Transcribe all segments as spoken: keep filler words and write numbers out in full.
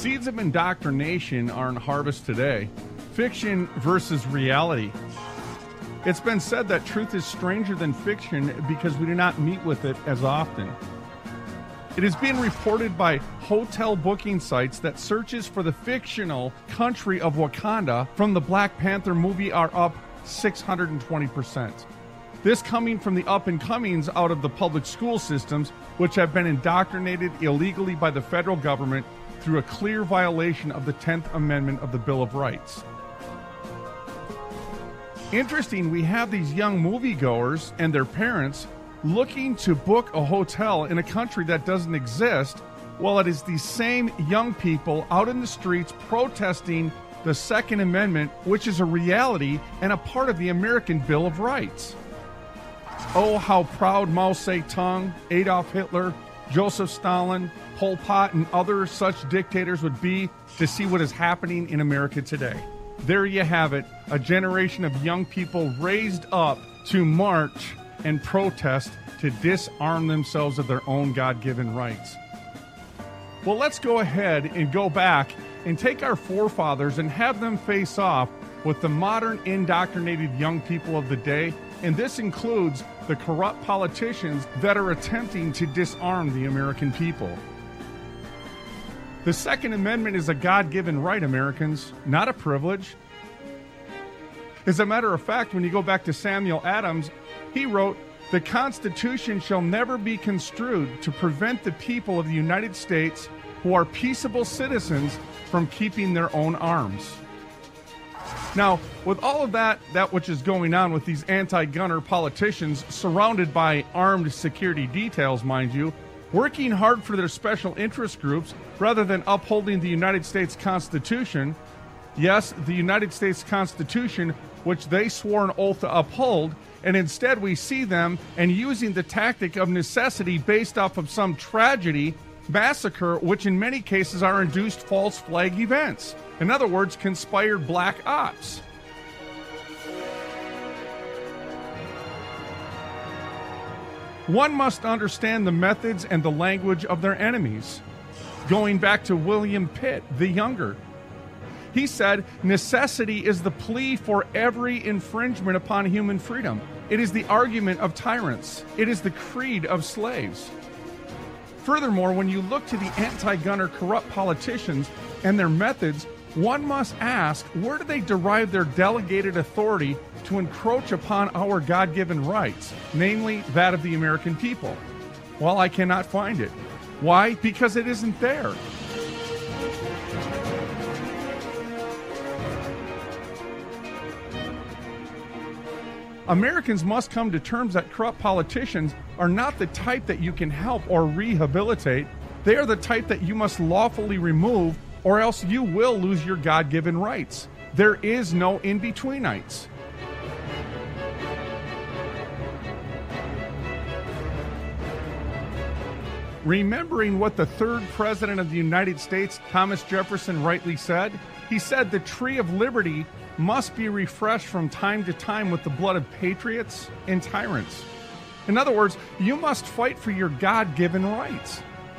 seeds of indoctrination are in harvest today. Fiction versus reality. It's been said that truth is stranger than fiction because we do not meet with it as often. It is being reported by hotel booking sites that searches for the fictional country of Wakanda from the Black Panther movie are up six hundred twenty percent. This coming from the up-and-comings out of the public school systems, which have been indoctrinated illegally by the federal government through a clear violation of the tenth Amendment of the Bill of Rights. Interesting, we have these young moviegoers and their parents looking to book a hotel in a country that doesn't exist, while it is these same young people out in the streets protesting the Second Amendment, which is a reality and a part of the American Bill of Rights. Oh, how proud Mao Zedong, Adolf Hitler, Joseph Stalin, Pol Pot, and other such dictators would be to see what is happening in America today. There you have it, a generation of young people raised up to march and protest to disarm themselves of their own God-given rights. Well, let's go ahead and go back and take our forefathers and have them face off with the modern indoctrinated young people of the day, and this includes the corrupt politicians that are attempting to disarm the American people. The Second Amendment is a God-given right, Americans, not a privilege. As a matter of fact, when you go back to Samuel Adams, he wrote, "The Constitution shall never be construed to prevent the people of the United States who are peaceable citizens from keeping their own arms." Now, with all of that, that which is going on with these anti-gunner politicians surrounded by armed security details, mind you, working hard for their special interest groups rather than upholding the United States Constitution, yes, the United States Constitution, which they swore an oath to uphold, and instead we see them and using the tactic of necessity based off of some tragedy, massacre, which in many cases are induced false flag events. In other words, conspired black ops. One must understand the methods and the language of their enemies. Going back to William Pitt, the Younger. He said, necessity is the plea for every infringement upon human freedom. It is the argument of tyrants. It is the creed of slaves. Furthermore, when you look to the anti-gunner corrupt politicians and their methods, one must ask, where do they derive their delegated authority to encroach upon our God-given rights, namely that of the American people? Well, I cannot find it. Why? Because it isn't there. Americans must come to terms that corrupt politicians are not the type that you can help or rehabilitate. They are the type that you must lawfully remove, or else you will lose your God-given rights. There is no in-betweenites. Remembering what the third president of the United States, Thomas Jefferson, rightly said, he said the tree of liberty must be refreshed from time to time with the blood of patriots and tyrants. In other words, you must fight for your God-given rights.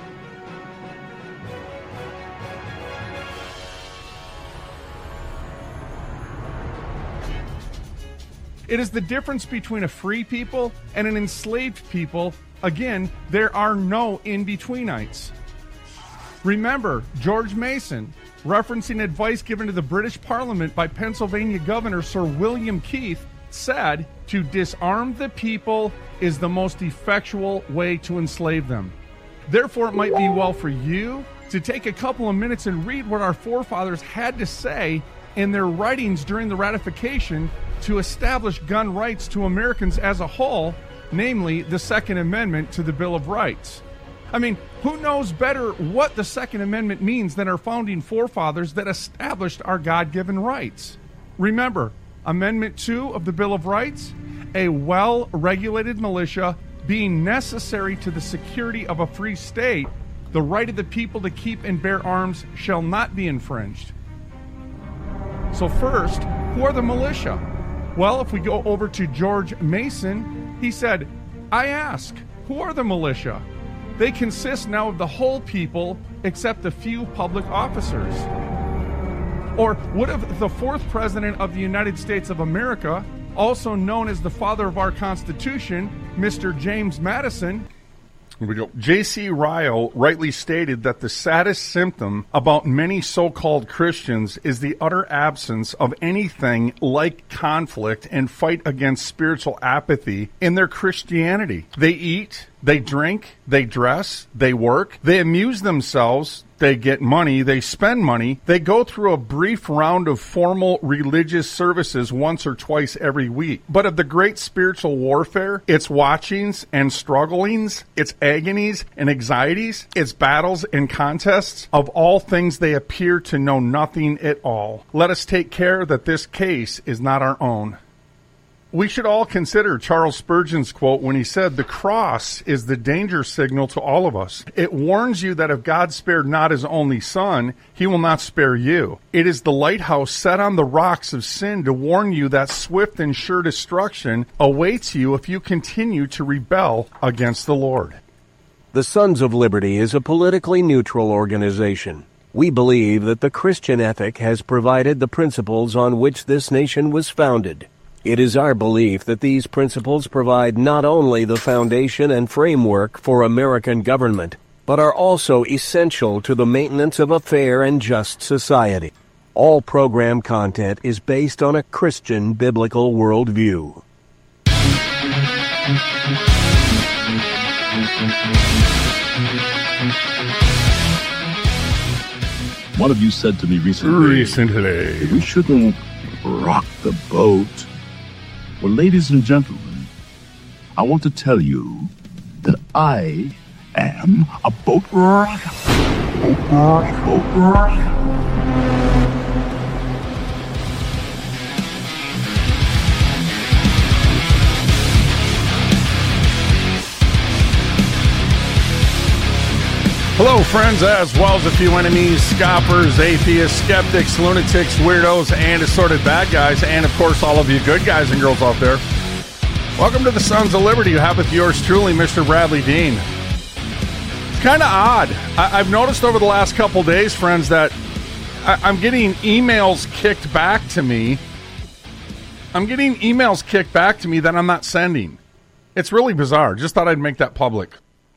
It is the difference between a free people and an enslaved people. Again, there are no in-betweenites. Remember, George Mason, referencing advice given to the British Parliament by Pennsylvania Governor Sir William Keith, said, to disarm the people is the most effectual way to enslave them. Therefore, it might be well for you to take a couple of minutes and read what our forefathers had to say in their writings during the ratification to establish gun rights to Americans as a whole, namely the Second Amendment to the Bill of Rights. I mean, who knows better what the Second Amendment means than our founding forefathers that established our God-given rights? Remember, Amendment two of the Bill of Rights, a well-regulated militia being necessary to the security of a free state, the right of the people to keep and bear arms shall not be infringed. So first, who are the militia? Well, if we go over to George Mason, he said, I ask, who are the militia? They consist now of the whole people except a few public officers. Or what if the fourth president of the United States of America, also known as the father of our Constitution, Mister James Madison. Here we go. J C Ryle rightly stated that the saddest symptom about many so-called Christians is the utter absence of anything like conflict and fight against spiritual apathy in their Christianity. They eat, they drink, they dress, they work, they amuse themselves, they get money, they spend money, they go through a brief round of formal religious services once or twice every week. But of the great spiritual warfare, its watchings and strugglings, its agonies and anxieties, its battles and contests, of all things they appear to know nothing at all. Let us take care that this case is not our own. We should all consider Charles Spurgeon's quote when he said, "The cross is the danger signal to all of us. It warns you that if God spared not his only son, he will not spare you. It is the lighthouse set on the rocks of sin to warn you that swift and sure destruction awaits you if you continue to rebel against the Lord." The Sons of Liberty is a politically neutral organization. We believe that the Christian ethic has provided the principles on which this nation was founded. It is our belief that these principles provide not only the foundation and framework for American government, but are also essential to the maintenance of a fair and just society. All program content is based on a Christian biblical worldview. One of you said to me recently, Recently. we shouldn't rock the boat. Well, ladies and gentlemen, I want to tell you that I am a boat rocker. Boat rocker. Boat rocker. Hello, friends, as well as a few enemies, scoffers, atheists, skeptics, lunatics, weirdos, and assorted bad guys, and, of course, all of you good guys and girls out there. Welcome to the Sons of Liberty. You have with yours truly, Mister Bradley Dean. It's kind of odd. I- I've noticed over the last couple days, friends, that I- I'm getting emails kicked back to me. I'm getting emails kicked back to me that I'm not sending. It's really bizarre. Just thought I'd make that public.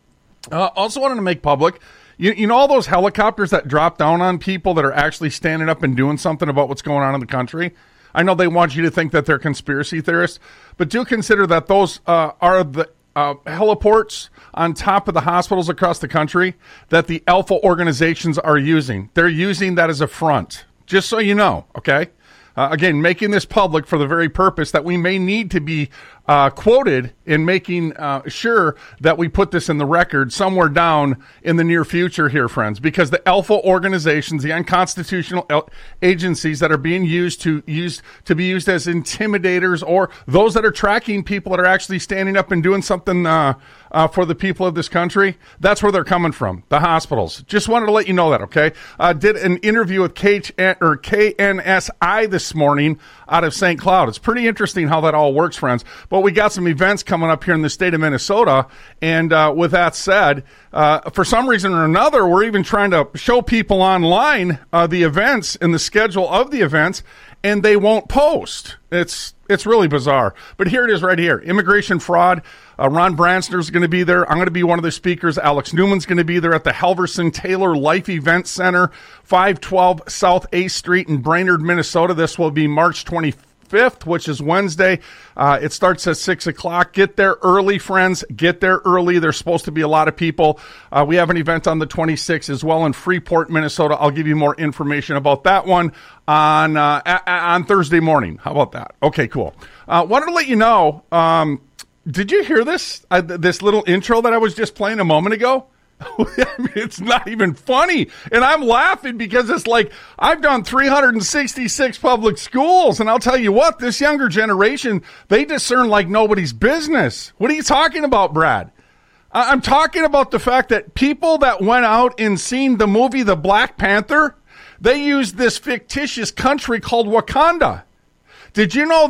Uh, also wanted to make public, you, you know all those helicopters that drop down on people that are actually standing up and doing something about what's going on in the country? I know they want you to think that they're conspiracy theorists, but do consider that those uh, are the uh, heliports on top of the hospitals across the country that the Alpha organizations are using. They're using that as a front, just so you know, okay? Uh, again, making this public for the very purpose that we may need to be uh, quoted in making uh, sure that we put this in the record somewhere down in the near future here, friends, because the Alpha organizations, the unconstitutional el- agencies that are being used to use to be used as intimidators, or those that are tracking people that are actually standing up and doing something uh, uh, for the people of this country, that's where they're coming from, the hospitals. Just wanted to let you know that, okay? Uh, did an interview with K H N, or K N S I this morning out of Saint Cloud. It's pretty interesting how that all works, friends. But we got some events coming up here in the state of Minnesota. And uh, with that said, uh, for some reason or another, we're even trying to show people online uh, the events and the schedule of the events, and they won't post. It's it's really bizarre. But here it is right here. Immigration fraud. Uh, Ron Bransner's going to be there. I'm going to be one of the speakers. Alex Newman's going to be there at the Halverson Taylor Life Event Center, five twelve South eighth Street in Brainerd, Minnesota. This will be March twenty-fifth, which is Wednesday. Uh, it starts at six o'clock. Get there early, friends. Get there early. There's supposed to be a lot of people. Uh, we have an event on the twenty-sixth as well in Freeport, Minnesota. I'll give you more information about that one on uh, a- a- on Thursday morning. How about that? Okay, cool. Uh, wanted to let you know, um, did you hear this? Uh, th- this little intro that I was just playing a moment ago? I mean, it's not even funny. And I'm laughing because it's like, I've done three hundred sixty-six public schools. And I'll tell you what, this younger generation, they discern like nobody's business. What are you talking about, Brad? I'm talking about the fact that people that went out and seen the movie The Black Panther, they used this fictitious country called Wakanda. Did you know that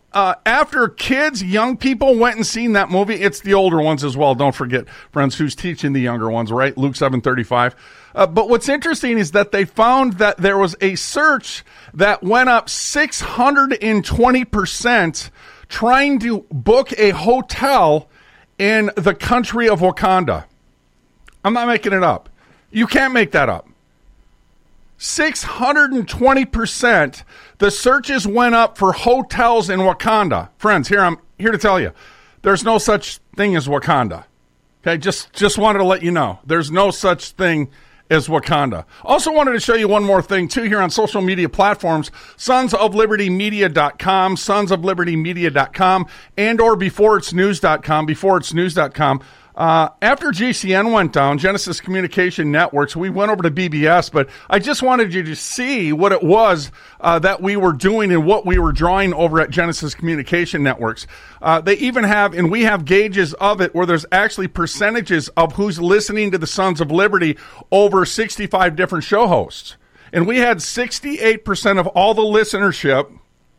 uh, after kids, young people went and seen that movie, it's the older ones as well. Don't forget, friends, who's teaching the younger ones, right? Luke seven thirty-five. Uh, but what's interesting is that they found that there was a search that went up six hundred twenty percent trying to book a hotel in the country of Wakanda. I'm not making it up. You can't make that up. six hundred twenty percent the searches went up for hotels in Wakanda. Friends, here I'm here to tell you, there's no such thing as Wakanda. Okay, just just wanted to let you know. There's no such thing as Wakanda. Also wanted to show you one more thing, too, here on social media platforms, sons of liberty media dot com, sons of liberty media dot com, and or before it's news dot com, before it's news dot com. Uh, after G C N went down, Genesis Communication Networks, we went over to B B S, but I just wanted you to see what it was uh, that we were doing and what we were drawing over at Genesis Communication Networks. Uh, they even have, and we have gauges of it, where there's actually percentages of who's listening to the Sons of Liberty over sixty-five different show hosts. And we had sixty-eight percent of all the listenership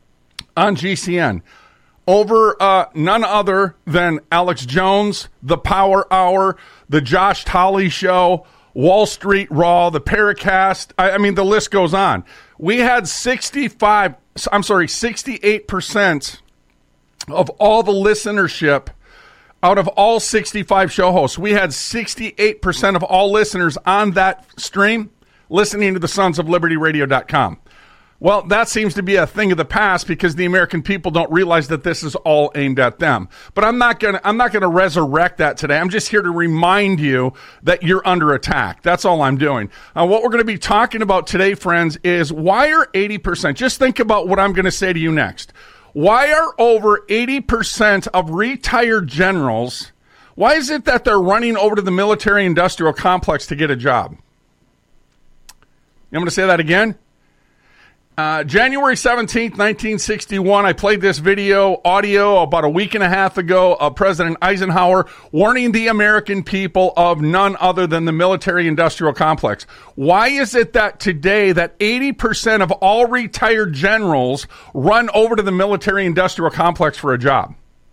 on G C N. Over uh, none other than Alex Jones, The Power Hour, The Josh Tolley Show, Wall Street Raw, The Paracast. I, I mean, the list goes on. We had sixty-five, I'm sorry, sixty-eight percent of all the listenership out of all sixty-five show hosts. We had sixty-eight percent of all listeners on that stream listening to the sons of liberty radio dot com. Well, that seems to be a thing of the past because the American people don't realize that this is all aimed at them. But I'm not going to I'm not going to resurrect that today. I'm just here to remind you that you're under attack. That's all I'm doing. Uh, what we're going to be talking about today, friends, is why are eighty percent, just think about what I'm going to say to you next. Why are over eighty percent of retired generals, why is it that they're running over to the military-industrial complex to get a job? I'm going to say that again. Uh, January seventeenth, nineteen sixty-one, I played this video, audio, about a week and a half ago of President Eisenhower warning the American people of none other than the military-industrial complex. Why is it that today that eighty percent of all retired generals run over to the military-industrial complex for a job?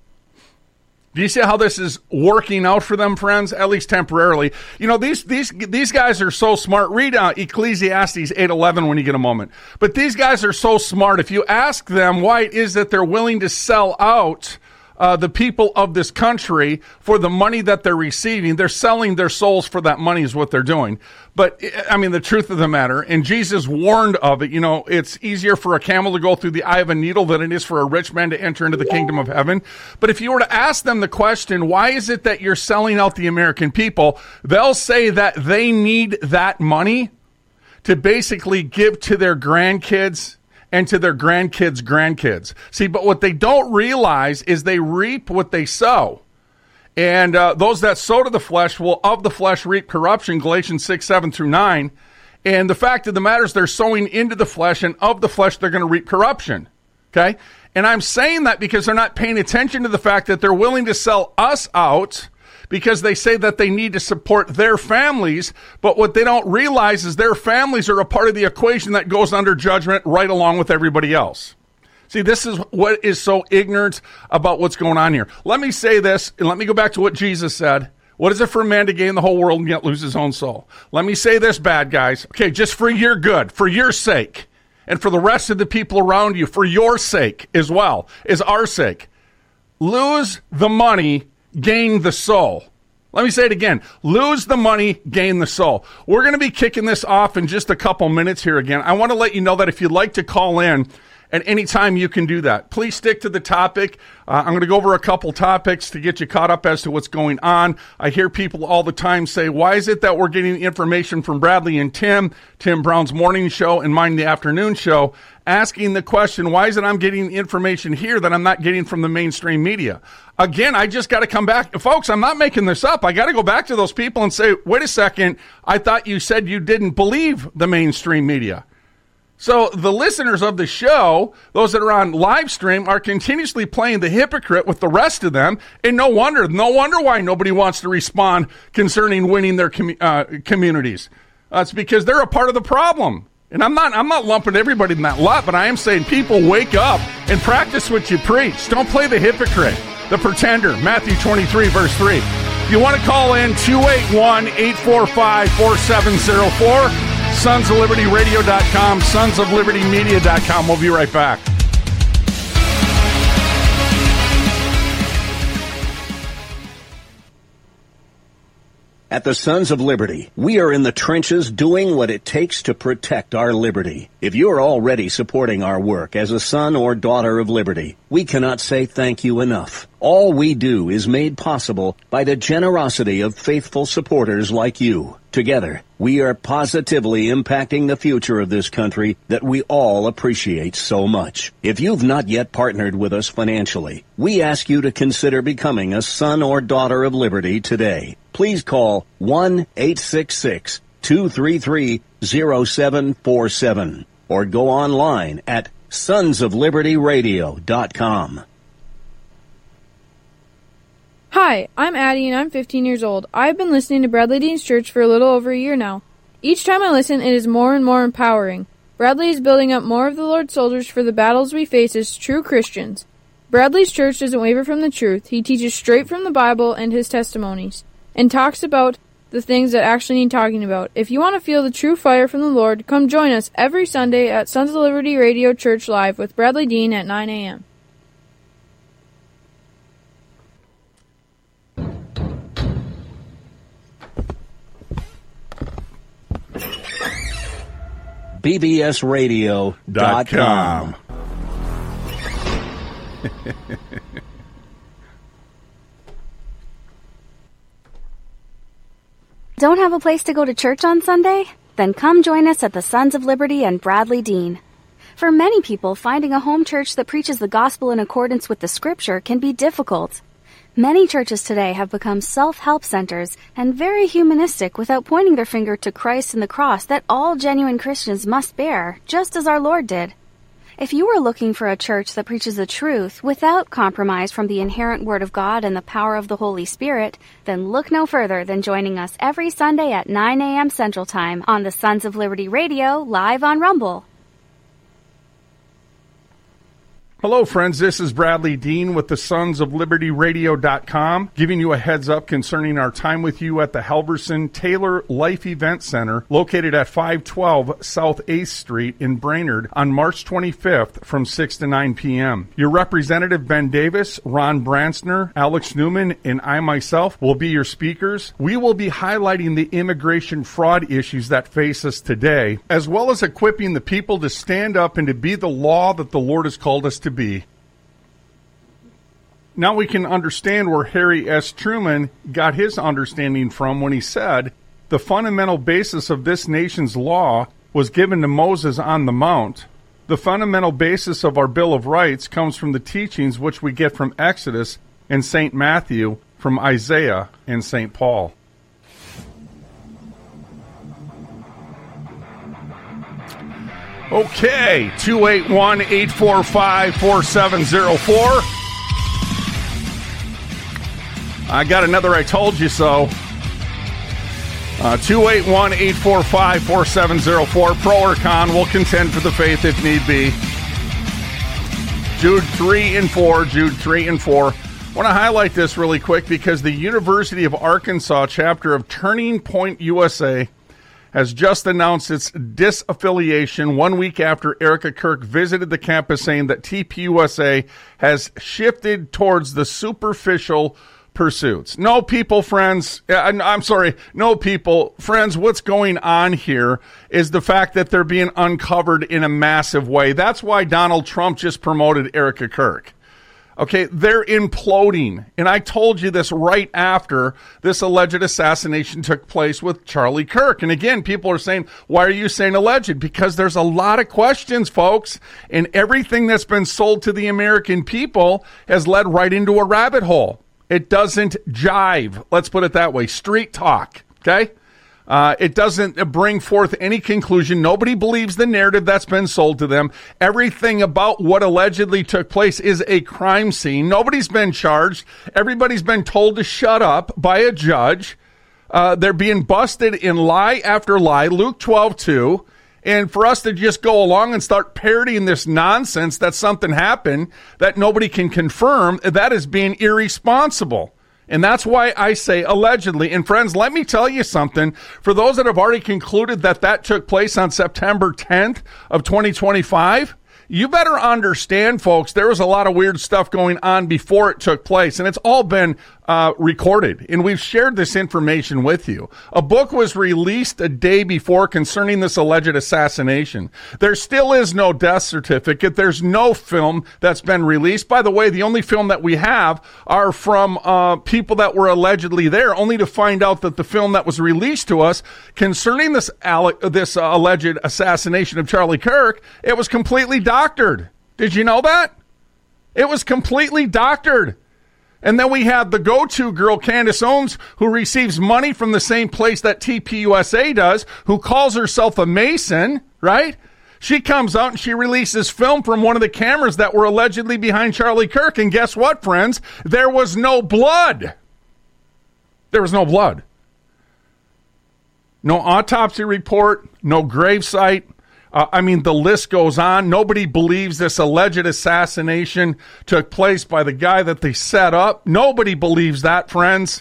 Do you see how this is working out for them, friends? At least temporarily. You know, these these these guys are so smart. Read uh, Ecclesiastes eight eleven when you get a moment. But these guys are so smart. If you ask them why it is that they're willing to sell out uh, the people of this country for the money that they're receiving, they're selling their souls for that money is what they're doing. But, I mean, the truth of the matter, and Jesus warned of it, you know, it's easier for a camel to go through the eye of a needle than it is for a rich man to enter into the kingdom of heaven. But if you were to ask them the question, why is it that you're selling out the American people? They'll say that they need that money to basically give to their grandkids and to their grandkids' grandkids. See, but what they don't realize is they reap what they sow. And uh, those that sow to the flesh will of the flesh reap corruption, Galatians six, seven through nine. And the fact of the matter is they're sowing into the flesh, and of the flesh they're going to reap corruption. Okay? And I'm saying that because they're not paying attention to the fact that they're willing to sell us out because they say that they need to support their families. But what they don't realize is their families are a part of the equation that goes under judgment right along with everybody else. See, this is what is so ignorant about what's going on here. Let me say this, and let me go back to what Jesus said. What is it for a man to gain the whole world and yet lose his own soul? Let me say this, bad guys. Okay, just for your good, for your sake, and for the rest of the people around you, for your sake as well, is our sake. Lose the money, gain the soul. Let me say it again. Lose the money, gain the soul. We're going to be kicking this off in just a couple minutes here again. I want to let you know that if you'd like to call in, at any time you can do that. Please stick to the topic. Uh, I'm going to go over a couple topics to get you caught up as to what's going on. I hear people all the time say, why is it that we're getting information from Bradley and Tim, Tim Brown's morning show and mine the afternoon show, asking the question, why is it I'm getting information here that I'm not getting from the mainstream media? Again, I just got to come back. Folks, I'm not making this up. I got to go back to those people and say, wait a second, I thought you said you didn't believe the mainstream media. So the listeners of the show, those that are on live stream, are continuously playing the hypocrite with the rest of them. And no wonder, no wonder why nobody wants to respond concerning winning their com- uh, communities. Uh, it's because they're a part of the problem. And I'm not I'm not lumping everybody in that lot, but I am saying people wake up and practice what you preach. Don't play the hypocrite, the pretender. Matthew twenty-three, verse three. If you want to call in, two eight one, eight four five, four seven zero four, sons of liberty radio dot com, sons of liberty media dot com. We'll be right back. At the Sons of Liberty, we are in the trenches doing what it takes to protect our liberty. If you're already supporting our work as a son or daughter of liberty, we cannot say thank you enough. All we do is made possible by the generosity of faithful supporters like you. Together, we are positively impacting the future of this country that we all appreciate so much. If you've not yet partnered with us financially, we ask you to consider becoming a son or daughter of liberty today. Please call one eight six six, two three three, zero seven four seven or go online at sons of liberty radio dot com. Hi, I'm Addie and I'm fifteen years old. I've been listening to Bradley Dean's Church for a little over a year now. Each time I listen, it is more and more empowering. Bradley is building up more of the Lord's soldiers for the battles we face as true Christians. Bradley's church doesn't waver from the truth. He teaches straight from the Bible and his testimonies, and talks about the things that actually need talking about. If you want to feel the true fire from the Lord, come join us every Sunday at Sons of Liberty Radio Church Live with Bradley Dean at nine a.m. B B S radio dot com. Don't have a place to go to church on Sunday? Then come join us at the Sons of Liberty and Bradley Dean. For many people, finding a home church that preaches the gospel in accordance with the scripture can be difficult. Many churches today have become self-help centers and very humanistic without pointing their finger to Christ and the cross that all genuine Christians must bear, just as our Lord did. If you are looking for a church that preaches the truth without compromise from the inherent Word of God and the power of the Holy Spirit, then look no further than joining us every Sunday at nine a.m. Central Time on the Sons of Liberty Radio, live on Rumble. Hello, friends. This is Bradley Dean with the Sons of Liberty Radio dot com, giving you a heads up concerning our time with you at the Halverson Taylor Life Event Center, located at five twelve South eighth Street in Brainerd on March twenty-fifth from six to nine p.m. Your representative, Ben Davis, Ron Bransner, Alex Newman, and I myself will be your speakers. We will be highlighting the immigration fraud issues that face us today, as well as equipping the people to stand up and to be the law that the Lord has called us to be. Now we can understand where Harry S. Truman got his understanding from when he said, the fundamental basis of this nation's law was given to Moses on the Mount. The fundamental basis of our Bill of Rights comes from the teachings which we get from Exodus and Saint Matthew, from Isaiah and Saint Paul. Okay, two eight one, eight four five, four seven zero four. I got another I told you so. Uh, two eight one, eight four five, four seven zero four. Pro or con, will contend for the faith if need be. Jude three and four, Jude three and four. I want to highlight this really quick because the University of Arkansas chapter of Turning Point U S A has just announced its disaffiliation one week after Erica Kirk visited the campus, saying that T P U S A has shifted towards the superficial pursuits. No, people, friends, I'm sorry, no, people, friends, what's going on here is the fact that they're being uncovered in a massive way. That's why Donald Trump just promoted Erica Kirk. Okay, they're imploding. And I told you this right after this alleged assassination took place with Charlie Kirk. And again, people are saying, why are you saying alleged? Because there's a lot of questions, folks. And everything that's been sold to the American people has led right into a rabbit hole. It doesn't jive. Let's put it that way. Street talk. Okay? Uh, it doesn't bring forth any conclusion. Nobody believes the narrative that's been sold to them. Everything about what allegedly took place is a crime scene. Nobody's been charged. Everybody's been told to shut up by a judge. Uh, they're being busted in lie after lie. Luke twelve two. And for us to just go along and start parodying this nonsense that something happened that nobody can confirm, that is being irresponsible. And that's why I say allegedly. And friends, let me tell you something. For those that have already concluded that that took place on September tenth of twenty twenty-five, you better understand, folks, there was a lot of weird stuff going on before it took place, and it's all been uh, recorded, and we've shared this information with you. A book was released a day before concerning this alleged assassination. There still is no death certificate. There's no film that's been released. By the way, the only film that we have are from uh, people that were allegedly there, only to find out that the film that was released to us concerning this, alle- this uh, alleged assassination of Charlie Kirk, it was completely doctored. Did you know that? It was completely doctored. And then we have the go-to girl, Candace Owens, who receives money from the same place that T P U S A does, who calls herself a Mason, right? She comes out and she releases film from one of the cameras that were allegedly behind Charlie Kirk. And guess what, friends? There was no blood. There was no blood. No autopsy report, no gravesite. Uh, I mean, the list goes on. Nobody believes this alleged assassination took place by the guy that they set up. Nobody believes that, friends.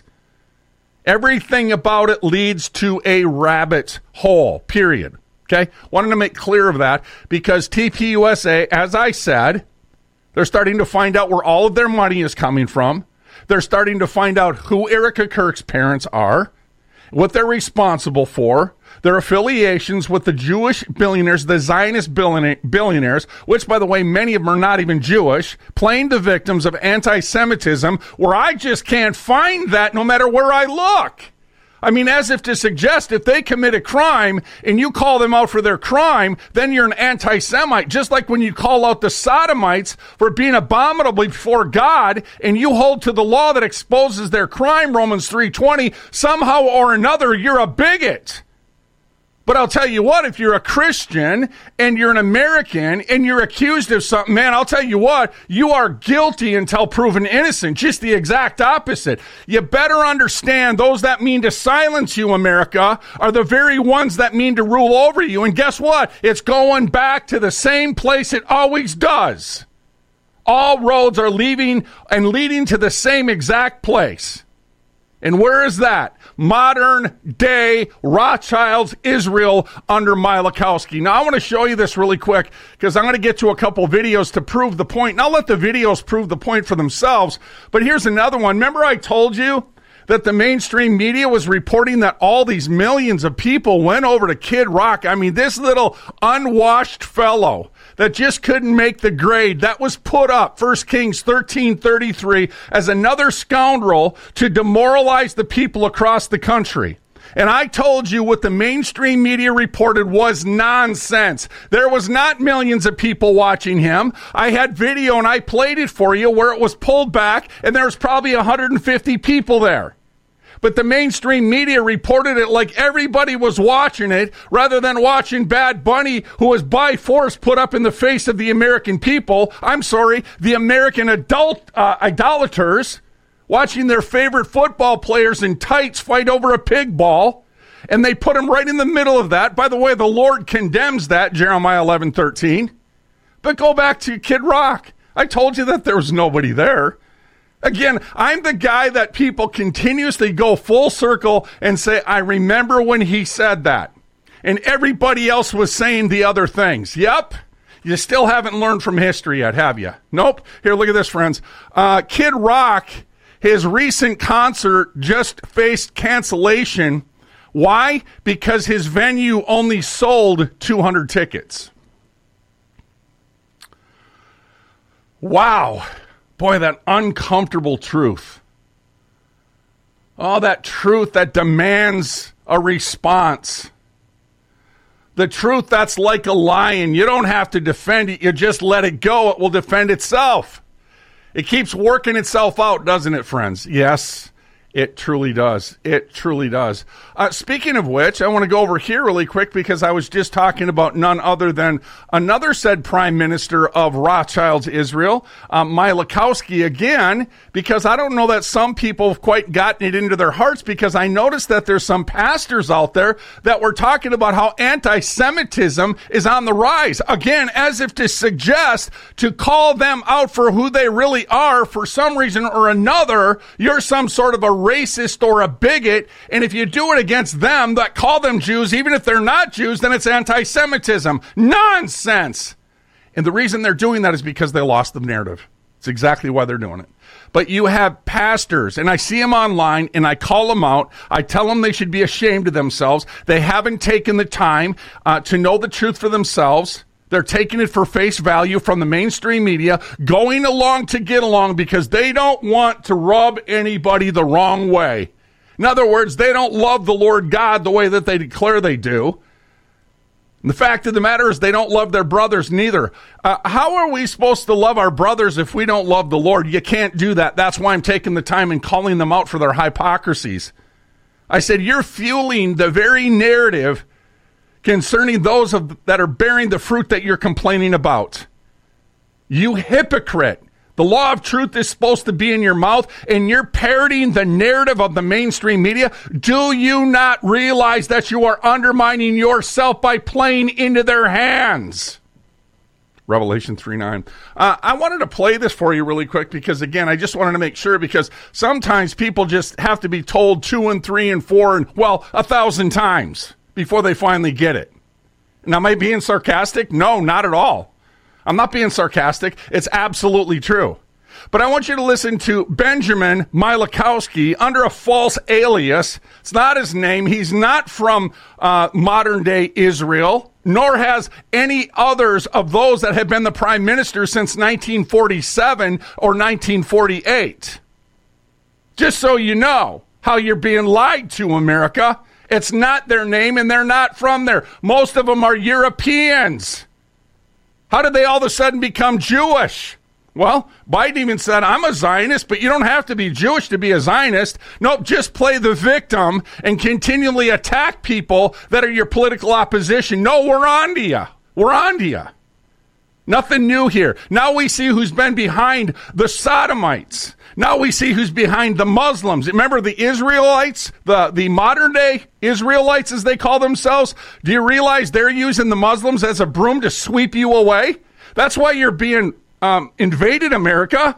Everything about it leads to a rabbit hole, period. Okay? Wanted to make clear of that because T P U S A, as I said, they're starting to find out where all of their money is coming from. They're starting to find out who Erica Kirk's parents are, what they're responsible for, their affiliations with the Jewish billionaires, the Zionist billionaires, which, by the way, many of them are not even Jewish, playing the victims of anti-Semitism, where I just can't find that no matter where I look. I mean, as if to suggest if they commit a crime and you call them out for their crime, then you're an anti-Semite. Just like when you call out the Sodomites for being abominable before God and you hold to the law that exposes their crime, Romans three twenty, somehow or another, you're a bigot. But I'll tell you what, if you're a Christian and you're an American and you're accused of something, man, I'll tell you what, you are guilty until proven innocent. Just the exact opposite. You better understand those that mean to silence you, America, are the very ones that mean to rule over you. And guess what? It's going back to the same place it always does. All roads are leaving and leading to the same exact place. And where is that? Modern day Rothschilds, Israel under Milakowski. Now, I want to show you this really quick because I'm going to get to a couple videos to prove the point. And I'll let the videos prove the point for themselves. But here's another one. Remember I told you that the mainstream media was reporting that all these millions of people went over to Kid Rock? I mean, this little unwashed fellow that just couldn't make the grade, that was put up, First Kings thirteen thirty-three, as another scoundrel to demoralize the people across the country. And I told you what the mainstream media reported was nonsense. There was not millions of people watching him. I had video and I played it for you where it was pulled back and there was probably one hundred fifty people there. But the mainstream media reported it like everybody was watching it rather than watching Bad Bunny, who was by force put up in the face of the American people. I'm sorry, the American adult uh, idolaters, watching their favorite football players in tights fight over a pig ball. And they put him right in the middle of that. By the way, the Lord condemns that, Jeremiah eleven thirteen. But go back to Kid Rock. I told you that there was nobody there. Again, I'm the guy that people continuously go full circle and say, I remember when he said that. And everybody else was saying the other things. Yep. You still haven't learned from history yet, have you? Nope. Here, look at this, friends. Uh, Kid Rock, his recent concert just faced cancellation. Why? Because his venue only sold two hundred tickets. Wow. Boy, that uncomfortable truth. Oh, that truth that demands a response. The truth that's like a lion. You don't have to defend it. You just let it go. It will defend itself. It keeps working itself out, doesn't it, friends? Yes, It truly does. It truly does. Uh, speaking of which, I want to go over here really quick because I was just talking about none other than another said prime minister of Rothschild's Israel, um, Mielikowski, again, because I don't know that some people have quite gotten it into their hearts, because I noticed that there's some pastors out there that were talking about how anti-Semitism is on the rise. Again, as if to suggest, to call them out for who they really are, for some reason or another, you're some sort of a racist or a bigot, and if you do it against them that call them Jews, even if they're not Jews, then it's anti-Semitism. Nonsense! And the reason they're doing that is because they lost the narrative. It's exactly why they're doing it. But you have pastors, and I see them online, and I call them out. I tell them they should be ashamed of themselves. They haven't taken the time uh, to know the truth for themselves. They're taking it for face value from the mainstream media, going along to get along because they don't want to rub anybody the wrong way. In other words, they don't love the Lord God the way that they declare they do. And the fact of the matter is they don't love their brothers neither. Uh, how are we supposed to love our brothers if we don't love the Lord? You can't do that. That's why I'm taking the time and calling them out for their hypocrisies. I said, you're fueling the very narrative concerning those of, that are bearing the fruit that you're complaining about. You hypocrite. The law of truth is supposed to be in your mouth, and you're parroting the narrative of the mainstream media. Do you not realize that you are undermining yourself by playing into their hands? Revelation three nine. Uh, I wanted to play this for you really quick because, again, I just wanted to make sure, because sometimes people just have to be told two and three and four and, well, a thousand times before they finally get it. Now, am I being sarcastic? No, not at all. I'm not being sarcastic. It's absolutely true. But I want you to listen to Benjamin Mielikowski under a false alias. It's not his name. He's not from uh, modern-day Israel, nor has any others of those that have been the prime minister since nineteen forty-seven or nineteen forty-eight. Just so you know how you're being lied to, America. It's not their name, and they're not from there. Most of them are Europeans. How did they all of a sudden become Jewish? Well, Biden even said, I'm a Zionist, but you don't have to be Jewish to be a Zionist. Nope, just play the victim and continually attack people that are your political opposition. No, we're on to you. We're on to you. Nothing new here. Now we see who's been behind the Sodomites. Now we see who's behind the Muslims. Remember the Israelites, the, the modern day Israelites, as they call themselves? Do you realize they're using the Muslims as a broom to sweep you away? That's why you're being um, invaded, America.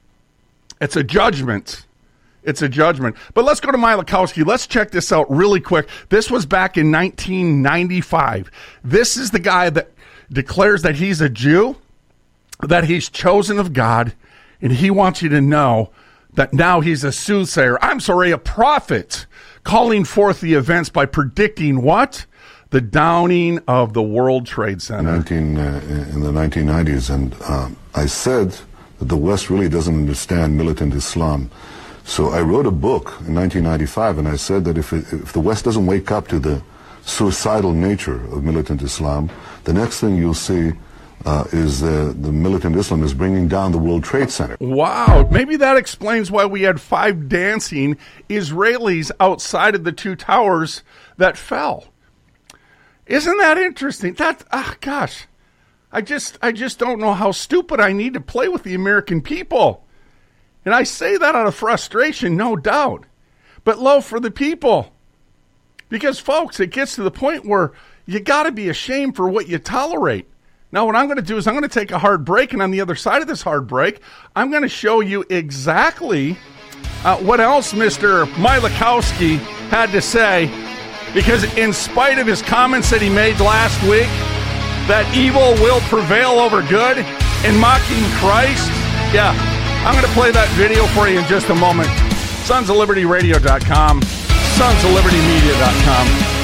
It's a judgment. It's a judgment. But let's go to Mielikowski. Let's check this out really quick. This was back in nineteen ninety-five. This is the guy that declares that he's a Jew, that he's chosen of God, and he wants you to know that now he's a soothsayer. I'm sorry, a prophet, calling forth the events by predicting what? The downing of the World Trade Center. nineteen, uh, in the nineteen nineties, and um, I said that the West really doesn't understand militant Islam. So I wrote a book in nineteen ninety-five, and I said that if, it, if the West doesn't wake up to the suicidal nature of militant Islam, the next thing you'll see uh, is uh, the militant Islam is bringing down the World Trade Center. Wow. Maybe that explains why we had five dancing Israelis outside of the two towers that fell. Isn't that interesting? That, ah, gosh, I just, I just don't know how stupid I need to play with the American people. And I say that out of frustration, no doubt. But lo, for the people. Because, folks, it gets to the point where you got to be ashamed for what you tolerate. Now, what I'm going to do is I'm going to take a hard break, and on the other side of this hard break, I'm going to show you exactly uh, what else Mister Mielikowski had to say. Because in spite of his comments that he made last week, that evil will prevail over good, in mocking Christ, yeah, I'm going to play that video for you in just a moment. sons of liberty radio dot com, sons of liberty media dot com.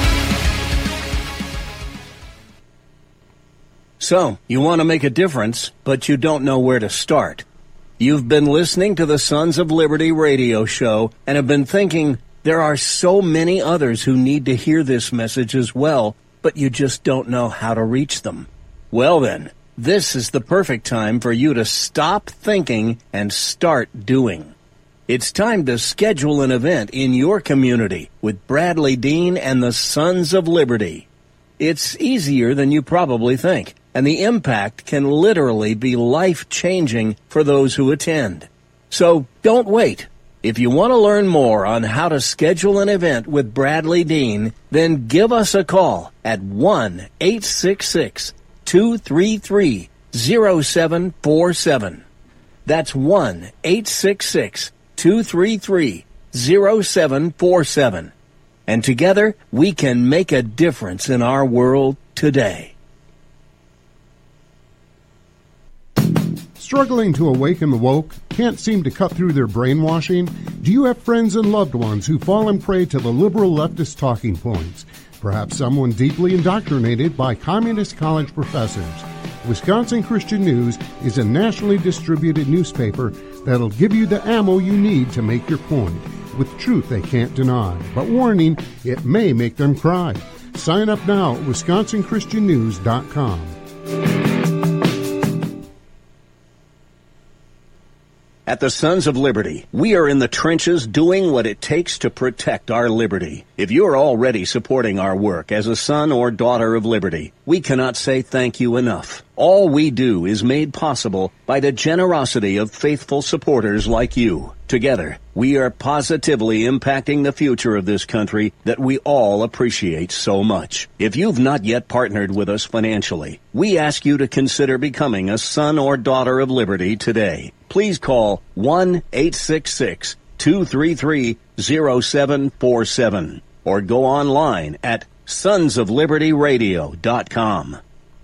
So, you want to make a difference, but you don't know where to start. You've been listening to the Sons of Liberty radio show and have been thinking, there are so many others who need to hear this message as well, but you just don't know how to reach them. Well then, this is the perfect time for you to stop thinking and start doing. It's time to schedule an event in your community with Bradley Dean and the Sons of Liberty. It's easier than you probably think, and the impact can literally be life-changing for those who attend. So don't wait. If you want to learn more on how to schedule an event with Bradley Dean, then give us a call at one eight six six, two three three, zero seven four seven. That's one eight six six, two three three, zero seven four seven. And together, we can make a difference in our world today. Struggling to awaken the woke? Can't seem to cut through their brainwashing? Do you have friends and loved ones who fall in prey to the liberal leftist talking points? Perhaps someone deeply indoctrinated by communist college professors. Wisconsin Christian News is a nationally distributed newspaper that'll give you the ammo you need to make your point, with truth they can't deny. But warning, it may make them cry. Sign up now at wisconsin christian news dot com. At the Sons of Liberty, we are in the trenches doing what it takes to protect our liberty. If you're already supporting our work as a son or daughter of liberty, we cannot say thank you enough. All we do is made possible by the generosity of faithful supporters like you. Together, we are positively impacting the future of this country that we all appreciate so much. If you've not yet partnered with us financially, we ask you to consider becoming a son or daughter of liberty today. Please call one eight six six, two three three, zero seven four seven or go online at sons of liberty radio dot com.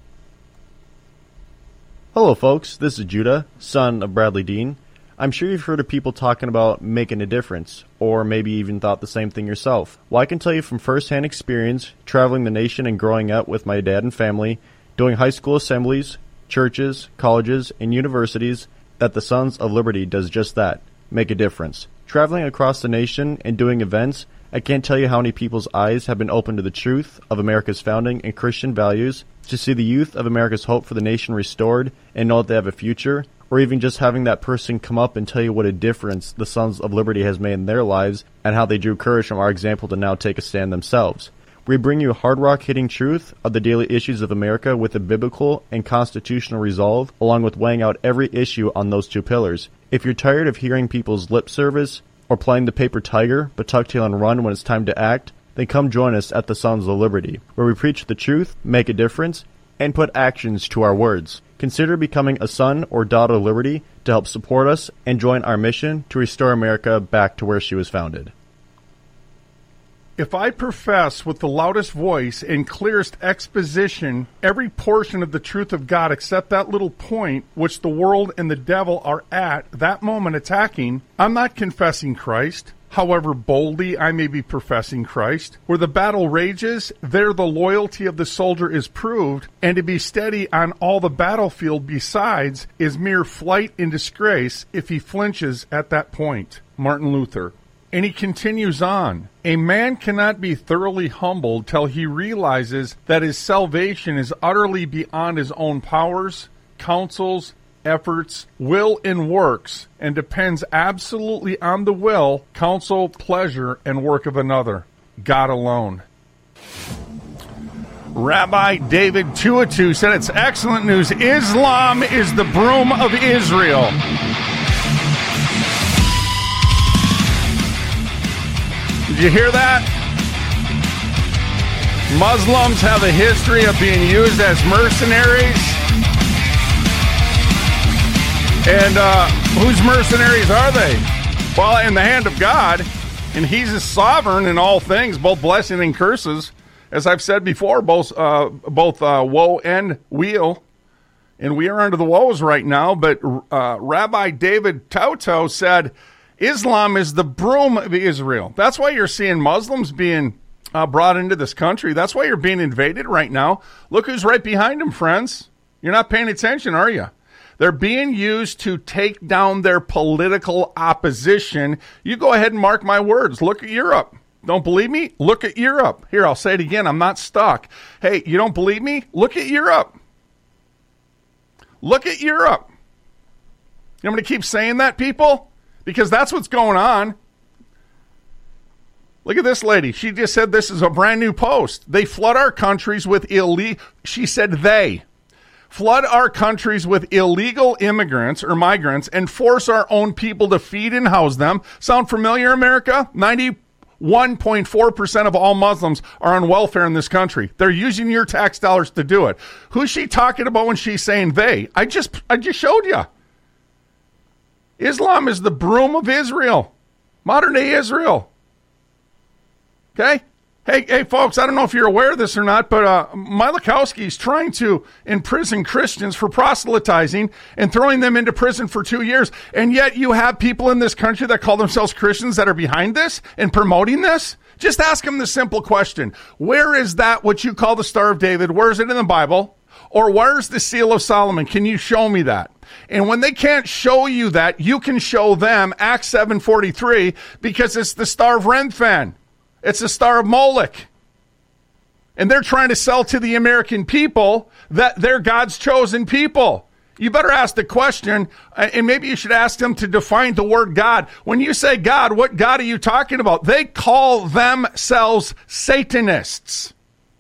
Hello folks, this is Judah, son of Bradley Dean. I'm sure you've heard of people talking about making a difference, or maybe even thought the same thing yourself. Well, I can tell you from first-hand experience, traveling the nation and growing up with my dad and family, doing high school assemblies, churches, colleges, and universities, that the Sons of Liberty does just that, make a difference. Traveling across the nation and doing events, I can't tell you how many people's eyes have been opened to the truth of America's founding and Christian values, to see the youth of America's hope for the nation restored and know that they have a future, or even just having that person come up and tell you what a difference the Sons of Liberty has made in their lives and how they drew courage from our example to now take a stand themselves. We bring you hard rock hitting truth of the daily issues of America with a biblical and constitutional resolve, along with weighing out every issue on those two pillars. If you're tired of hearing people's lip service or playing the paper tiger but tuck tail and run when it's time to act, then come join us at the Sons of Liberty, where we preach the truth, make a difference, and put actions to our words. Consider becoming a son or daughter of liberty to help support us and join our mission to restore America back to where she was founded. If I profess with the loudest voice and clearest exposition every portion of the truth of God except that little point which the world and the devil are at that moment attacking, I'm not confessing Christ. However boldly I may be professing Christ. Where the battle rages, there the loyalty of the soldier is proved, and to be steady on all the battlefield besides is mere flight in disgrace if he flinches at that point. Martin Luther. And he continues on, a man cannot be thoroughly humbled till he realizes that his salvation is utterly beyond his own powers, counsels, efforts, will, and works, and depends absolutely on the will, counsel, pleasure, and work of another, God alone. Rabbi David Tuatu said it's excellent news. Islam is the broom of Israel. Did you hear that? Muslims have a history of being used as mercenaries. And uh, whose mercenaries are they? Well, in the hand of God, and he's a sovereign in all things, both blessing and curses. As I've said before, both uh, both uh, woe and weal. And we are under the woes right now, but uh, Rabbi David Tuatu said, Islam is the broom of Israel. That's why you're seeing Muslims being uh, brought into this country. That's why you're being invaded right now. Look who's right behind them, friends. You're not paying attention, are you? They're being used to take down their political opposition. You go ahead and mark my words. Look at Europe. Don't believe me? Look at Europe. Here, I'll say it again. I'm not stuck. Hey, you don't believe me? Look at Europe. Look at Europe. You want me to keep saying that, people? because that's what's going on. Look at this lady. She just said this is a brand new post. They flood our countries with illegal, she said they, flood our countries with illegal immigrants or migrants and force our own people to feed and house them. Sound familiar, America? ninety-one point four percent of all Muslims are on welfare in this country. They're using your tax dollars to do it. Who's she talking about when she's saying they? I just, I just showed you. Islam is the broom of Israel. Modern day Israel. Okay? Hey, hey, folks, I don't know if you're aware of this or not, but uh, Milikowski is trying to imprison Christians for proselytizing and throwing them into prison for two years. And yet you have people in this country that call themselves Christians that are behind this and promoting this. Just ask them the simple question. Where is that what you call the Star of David? Where is it in the Bible? Or where's the Seal of Solomon? Can you show me that? And when they can't show you that, you can show them Acts seven forty-three because it's the Star of Remphan. It's the Star of Moloch. And they're trying to sell to the American people that they're God's chosen people. You better ask the question, and maybe you should ask them to define the word God. When you say God, what God are you talking about? They call themselves Satanists.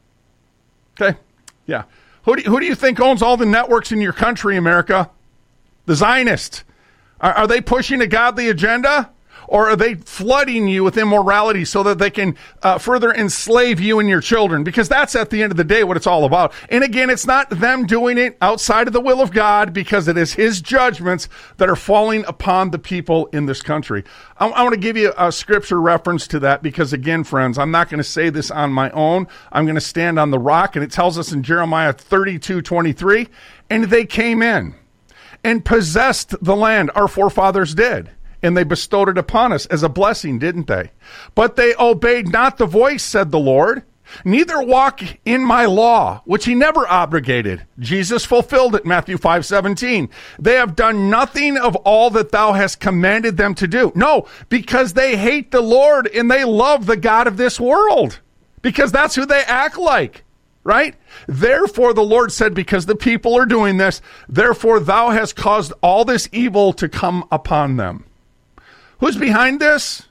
Okay? Yeah. Who do you, who do you think owns all the networks in your country, America? The Zionists. Are, are they pushing a godly agenda? Or are they flooding you with immorality so that they can uh, further enslave you and your children? Because that's at the end of the day what it's all about. And again, it's not them doing it outside of the will of God, because it is his judgments that are falling upon the people in this country. I, I want to give you a scripture reference to that because, again, friends, I'm not going to say this on my own. I'm going to stand on the rock. And it tells us in Jeremiah thirty-two twenty-three, and they came in and possessed the land. Our forefathers did. And they bestowed it upon us as a blessing, didn't they? But they obeyed not the voice, said the Lord, neither walk in my law, which he never abrogated. Jesus fulfilled it, Matthew five seventeen. They have done nothing of all that thou hast commanded them to do. No, because they hate the Lord and they love the God of this world, because that's who they act like. Right? Therefore, the Lord said, because the people are doing this, therefore thou hast caused all this evil to come upon them. Who's behind this?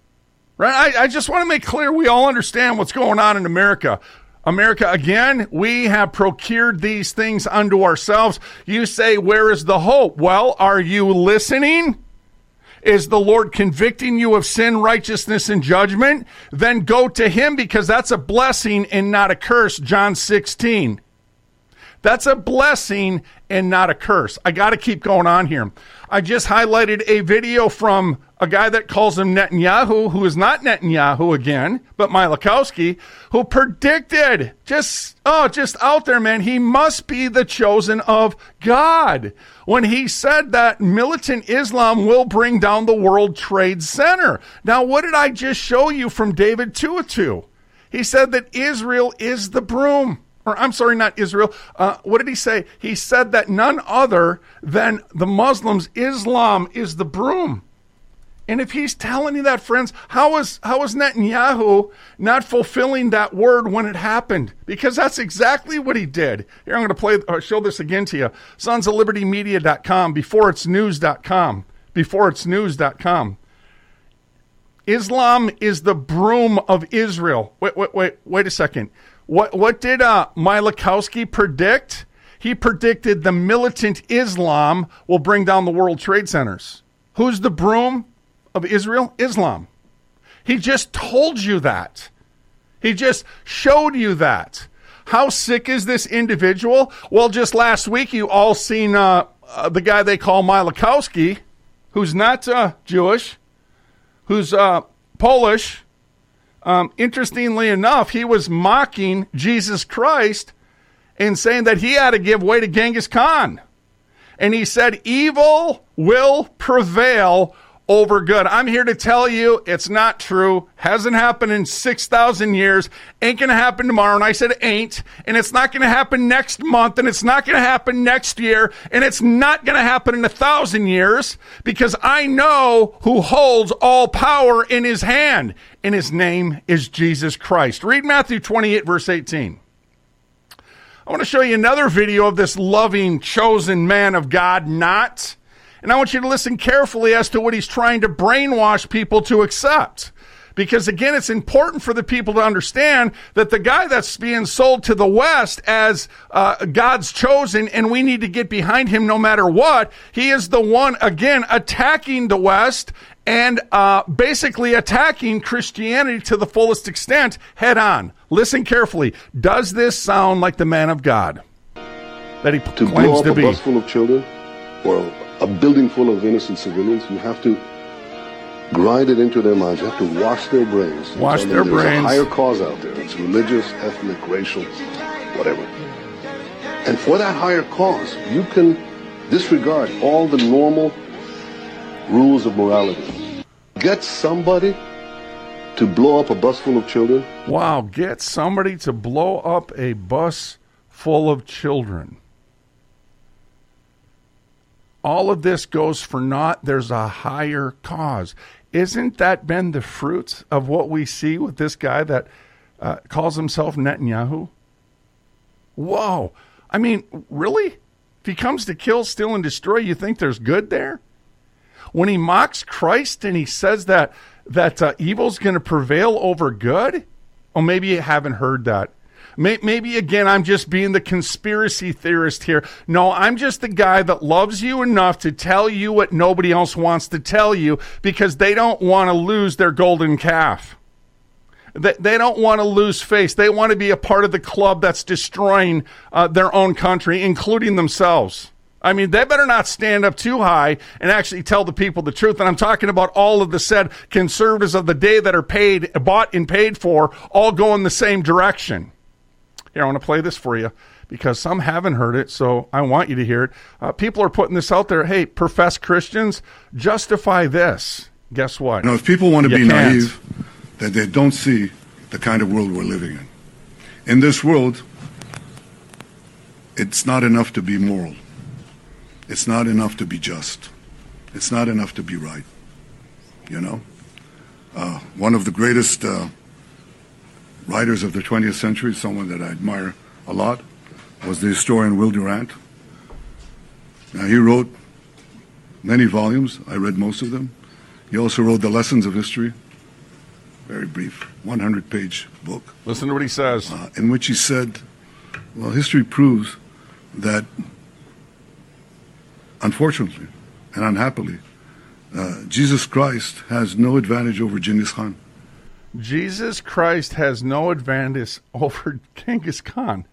Right? I, I just want to make clear we all understand what's going on in America. America, again, we have procured these things unto ourselves. You say, where is the hope? Well, are you listening? Is the Lord convicting you of sin, righteousness, and judgment? Then go to him, because that's a blessing and not a curse. John sixteen. That's a blessing and not a curse. I got to keep going on here. I just highlighted a video from a guy that calls him Netanyahu, who is not Netanyahu again, but Milikowski, who predicted, just, oh, just out there, man, he must be the chosen of God, when he said that militant Islam will bring down the World Trade Center. Now, what did I just show you from David Tuatu? He said that Israel is the broom. Or I'm sorry, not Israel. Uh, what did he say? He said that none other than the Muslims, Islam is the broom. And if he's telling you that, friends, how is how is Netanyahu not fulfilling that word when it happened? Because that's exactly what he did. Here, I'm going to play, uh, show this again to you. sons of liberty media dot com, before it's news dot com, before it's news dot com. Islam is the broom of Israel. Wait, wait, wait, wait a second. What what did uh, Milikowski predict? He predicted the militant Islam will bring down the World Trade Centers. Who's the broom of Israel? Islam. He just told you that. He just showed you that. How sick is this individual? Well, just last week you all seen uh, uh, the guy they call Milikowski, who's not uh, Jewish, who's uh, Polish. Um, interestingly enough, he was mocking Jesus Christ and saying that he had to give way to Genghis Khan. And he said, evil will prevail over good. I'm here to tell you it's not true. Hasn't happened in six thousand years. Ain't going to happen tomorrow. And I said ain't. And it's not going to happen next month. And it's not going to happen next year. And it's not going to happen in a thousand years, because I know who holds all power in his hand. And his name is Jesus Christ. Read Matthew twenty-eight, verse eighteen. I want to show you another video of this loving, chosen man of God, not. And I want you to listen carefully as to what he's trying to brainwash people to accept. Because, again, it's important for the people to understand that the guy that's being sold to the West as uh, God's chosen, and we need to get behind him no matter what, he is the one, again, attacking the West and uh, basically attacking Christianity to the fullest extent head on. Listen carefully. Does this sound like the man of God that he to claims blow up to a be? bus full of children or a building full of innocent civilians, you have to grind it into their minds. You have to wash their brains. Wash Tell their them there's brains. a higher cause out there. It's religious, ethnic, racial, whatever. And for that higher cause, you can disregard all the normal rules of morality. Get somebody to blow up a bus full of children. Wow, get somebody to blow up a bus full of children. All of this goes for naught. There's a higher cause. Isn't that been the fruit of what we see with this guy that uh, calls himself Netanyahu? Whoa. I mean, really? If he comes to kill, steal, and destroy, you think there's good there? When he mocks Christ and he says that, that uh, evil's going to prevail over good? Oh, maybe you haven't heard that. Maybe, again, I'm just being the conspiracy theorist here. No, I'm just the guy that loves you enough to tell you what nobody else wants to tell you because they don't want to lose their golden calf. They, they don't want to lose face. They want to be a part of the club that's destroying uh, their own country, including themselves. I mean, they better not stand up too high and actually tell the people the truth. And I'm talking about all of the said conservatives of the day that are paid, bought and paid for, all go in the same direction. Here, I want to play this for you because some haven't heard it, so I want you to hear it. Uh, people are putting this out there. Hey, professed Christians, justify this. Guess what? You know, if people want to You be can't. naive, that they don't see the kind of world we're living in. In this world, it's not enough to be moral. It's not enough to be just. It's not enough to be right. You know? Uh, one of the greatest uh, writers of the twentieth century, someone that I admire a lot, was the historian Will Durant. Now, he wrote many volumes. I read most of them. He also wrote The Lessons of History, very brief, one hundred page book. Listen to what he says. Uh, in which he said, well, history proves that, unfortunately and unhappily, uh, Jesus Christ has no advantage over Genghis Khan. Jesus Christ has no advantage over Genghis Khan.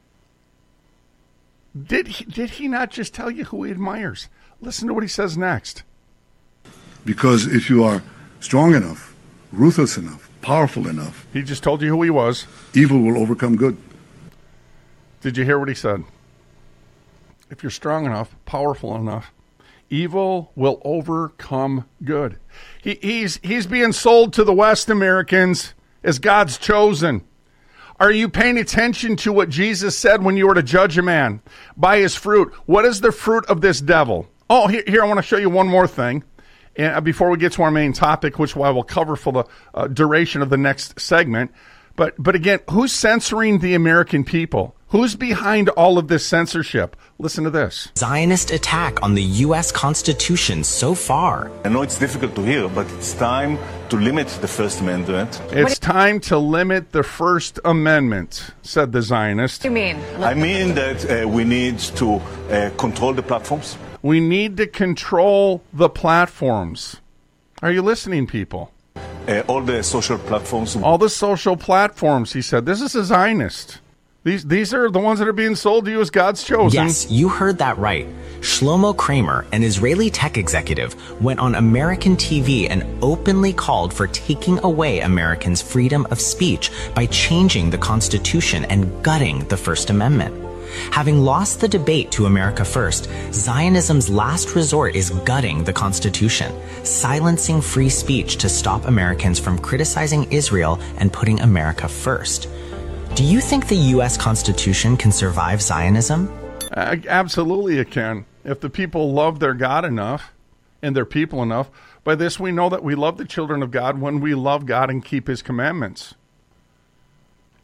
Did he, did he not just tell you who he admires? Listen to what he says next. Because if you are strong enough, ruthless enough, powerful enough, He just told you who he was. evil will overcome good. Did you hear what he said? If you're strong enough, powerful enough, evil will overcome good. He, he's, he's being sold to the West Americans as God's chosen. Are you paying attention to what Jesus said when you were to judge a man? By his fruit. What is the fruit of this devil? Oh, here, here I want to show you one more thing. And before we get to our main topic, which I will cover for the uh, duration of the next segment. But, but again, who's censoring the American people? Who's behind all of this censorship? Listen to this. Zionist attack on the U S Constitution so far. I know it's difficult to hear, but it's time to limit the First Amendment. It's time to limit the First Amendment, said the Zionist. What do you mean? I mean that uh, we need to uh, control the platforms. We need to control the platforms. Are you listening, people? Uh, all the social platforms. All the social platforms, he said. This is a Zionist. These these are the ones that are being sold to you as God's chosen. Yes, you heard that right. Shlomo Kramer, an Israeli tech executive, went on American T V and openly called for taking away Americans' freedom of speech by changing the Constitution and gutting the First Amendment. Having lost the debate to America First, Zionism's last resort is gutting the Constitution, silencing free speech to stop Americans from criticizing Israel and putting America first. Do you think the U S Constitution can survive Zionism? Uh, absolutely it can. If the people love their God enough and their people enough. By this we know that we love the children of God when we love God and keep his commandments.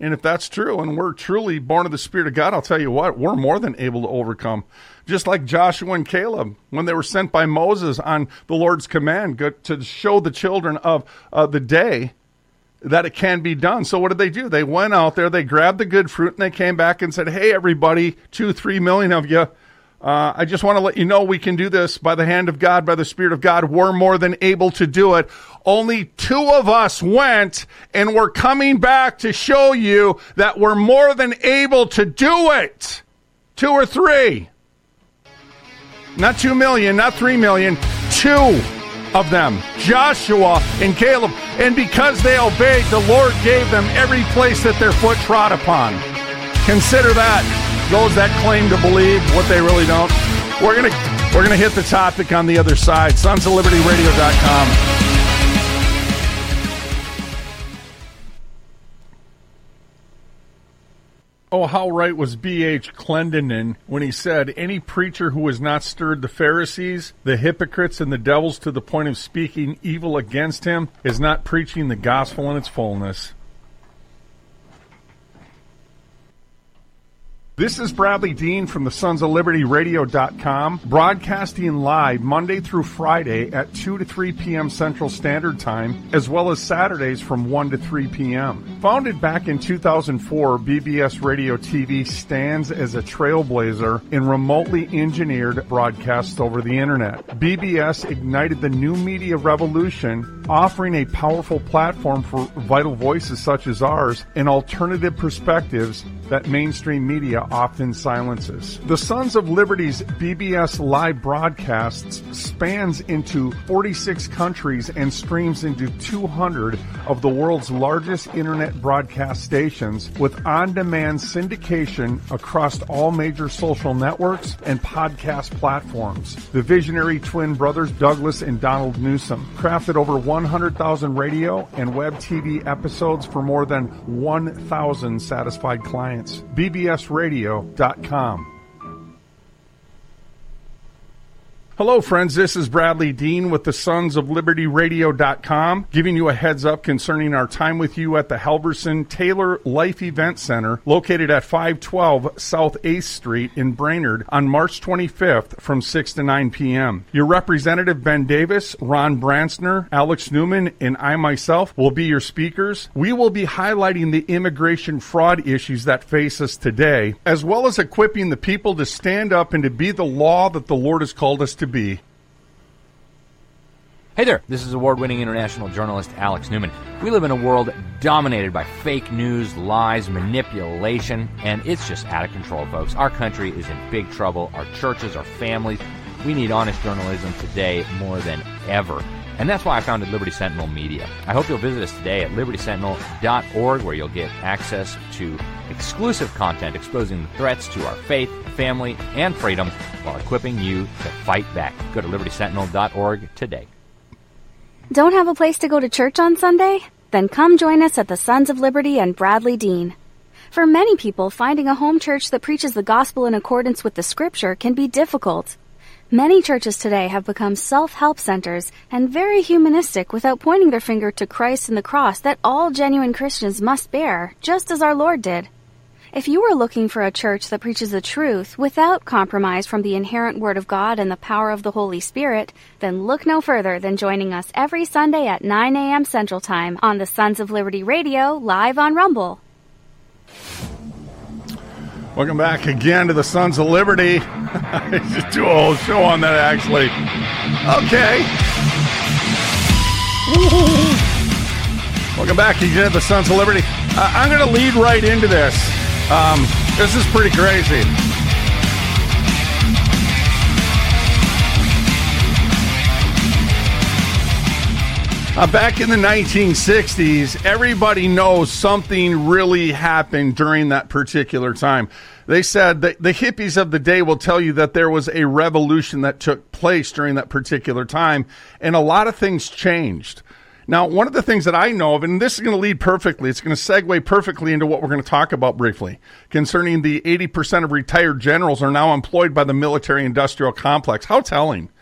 And if that's true, and we're truly born of the Spirit of God, I'll tell you what, we're more than able to overcome. Just like Joshua and Caleb, when they were sent by Moses on the Lord's command to show the children of uh, the day that it can be done. So what did they do? They went out there, they grabbed the good fruit, and they came back and said, hey, everybody, two, three million of you, uh, I just want to let you know we can do this by the hand of God, by the Spirit of God. We're more than able to do it. Only two of us went, and we're coming back to show you that we're more than able to do it. Two or three. Not two million, not three million, two of them, Joshua and Caleb. And because they obeyed, the Lord gave them every place that their foot trod upon. Consider that. Those that claim to believe what they really don't. We're gonna we're gonna hit the topic on the other side. Sons of Liberty Radio dot com. Oh, how right was B H Clendenin when he said, any preacher who has not stirred the Pharisees, the hypocrites, and the devils to the point of speaking evil against him is not preaching the gospel in its fullness. This is Bradley Dean from the Sons of Liberty Radio dot com, broadcasting live Monday through Friday at two to three p.m. Central Standard Time, as well as Saturdays from one to three p.m. Founded back in two thousand four, B B S Radio T V stands as a trailblazer in remotely engineered broadcasts over the Internet. B B S ignited the new media revolution, offering a powerful platform for vital voices such as ours and alternative perspectives that mainstream media often silences. The Sons of Liberty's B B S live broadcasts spans into forty-six countries and streams into two hundred of the world's largest internet broadcast stations with on-demand syndication across all major social networks and podcast platforms. The visionary twin brothers Douglas and Donald Newsom crafted over one hundred thousand radio and web T V episodes for more than one thousand satisfied clients. B B S Radio dot com. Hello, friends. This is Bradley Dean with the Sons of Liberty Radio dot com, giving you a heads up concerning our time with you at the Halverson Taylor Life Event Center, located at five twelve South eighth Street in Brainerd on March twenty-fifth from six to nine p.m. Your representative, Ben Davis, Ron Bransner, Alex Newman, and I myself will be your speakers. We will be highlighting the immigration fraud issues that face us today, as well as equipping the people to stand up and to be the law that the Lord has called us to be. Hey there, this is award-winning international journalist Alex Newman. We live in a world dominated by fake news, lies, manipulation, and it's just out of control, folks. Our country is in big trouble. Our churches, our families, we need honest journalism today more than ever. And that's why I founded Liberty Sentinel Media. I hope you'll visit us today at liberty sentinel dot org, where you'll get access to exclusive content exposing the threats to our faith, family, and freedom while equipping you to fight back. Go to liberty sentinel dot org today. Don't have a place to go to church on Sunday? Then come join us at the Sons of Liberty and Bradley Dean. For many people, finding a home church that preaches the gospel in accordance with the Scripture can be difficult. Many churches today have become self-help centers and very humanistic without pointing their finger to Christ and the cross that all genuine Christians must bear, just as our Lord did. If you are looking for a church that preaches the truth without compromise from the inherent Word of God and the power of the Holy Spirit, then look no further than joining us every Sunday at nine a.m. Central Time on the Sons of Liberty Radio, live on Rumble. Welcome back again to the Sons of Liberty. I should do a whole show on that, actually. Okay. Welcome back again to the Sons of Liberty. Uh, I'm going to lead right into this. Um, this is pretty crazy. Uh, back in the nineteen sixties, everybody knows something really happened during that particular time. They said that the hippies of the day will tell you that there was a revolution that took place during that particular time, and a lot of things changed. Now, one of the things that I know of, and this is going to lead perfectly, it's going to segue perfectly into what we're going to talk about briefly, concerning the eighty percent of retired generals are now employed by the military-industrial complex. How telling.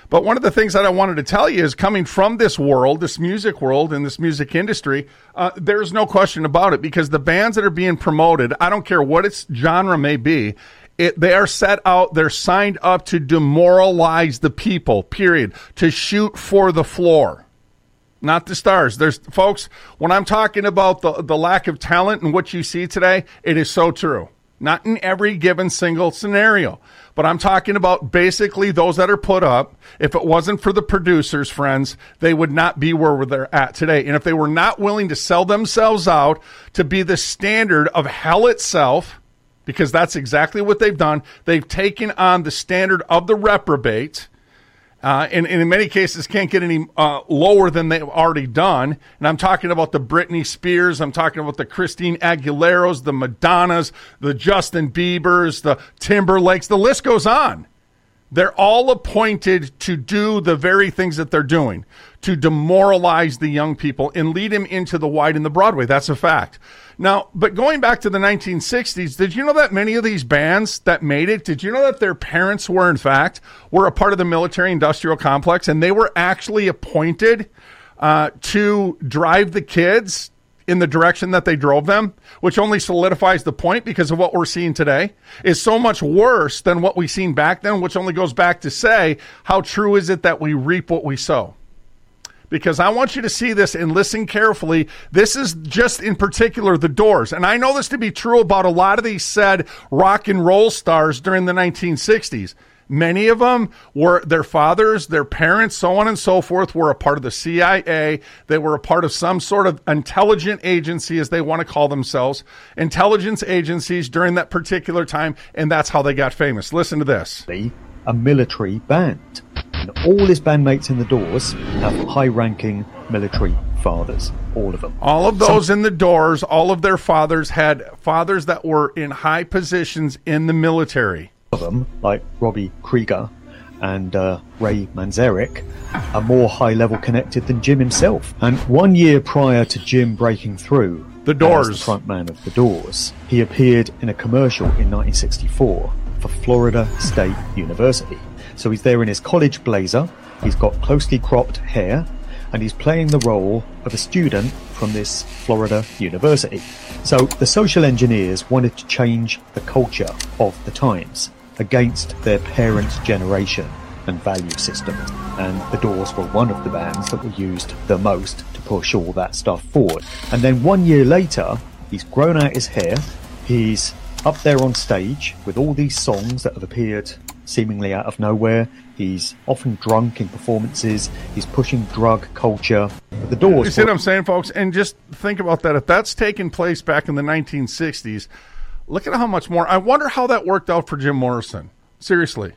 But one of the things that I wanted to tell you is coming from this world, this music world and this music industry, uh, there's no question about it, because the bands that are being promoted, I don't care what its genre may be, it, they are set out, they're signed up to demoralize the people, period, to shoot for the floor. Not the stars. There's folks, when I'm talking about the, the lack of talent and what you see today, it is so true. Not in every given single scenario. But I'm talking about basically those that are put up. If it wasn't for the producers, friends, they would not be where they're at today. And if they were not willing to sell themselves out to be the standard of hell itself, because that's exactly what they've done, they've taken on the standard of the reprobate, Uh, and, and in many cases can't get any uh, lower than they've already done. And I'm talking about the Britney Spears, I'm talking about the Christine Aguileros, the Madonnas, the Justin Biebers, the Timberlakes, the list goes on. They're all appointed to do the very things that they're doing, to demoralize the young people and lead them into the wide and the Broadway. That's a fact. Now, but going back to the nineteen sixties, did you know that many of these bands that made it, did you know that their parents were, in fact, were a part of the military-industrial complex, and they were actually appointed uh, to drive the kids in the direction that they drove them, which only solidifies the point, because of what we're seeing today is so much worse than what we seen back then, which only goes back to say, how true is it that we reap what we sow? Because I want you to see this and listen carefully. This is just in particular the Doors. And I know this to be true about a lot of these said rock and roll stars during the nineteen sixties. Many of them were their fathers, their parents, so on and so forth, were a part of the C I A. They were a part of some sort of intelligent agency, as they want to call themselves, intelligence agencies during that particular time, and that's how they got famous. Listen to this. A military band. And all his bandmates in the Doors have high-ranking military fathers, all of them. All of those Some- in the Doors, all of their fathers had fathers that were in high positions in the military. Of them, like Robbie Krieger and uh, Ray Manzarek, are more high-level connected than Jim himself. And one year prior to Jim breaking through, the Doors, as the frontman of the Doors, he appeared in a commercial in nineteen sixty-four for Florida State University. So he's there in his college blazer, he's got closely cropped hair, and he's playing the role of a student from this Florida university. So the social engineers wanted to change the culture of the times against their parents' generation and value system. And the Doors were one of the bands that were used the most to push all that stuff forward. And then one year later, he's grown out his hair, he's up there on stage with all these songs that have appeared seemingly out of nowhere. He's often drunk in performances. He's pushing drug culture. But the Doors... You see what I'm saying, folks? And just think about that. If that's taken place back in the nineteen sixties, look at how much more... I wonder how that worked out for Jim Morrison. Seriously.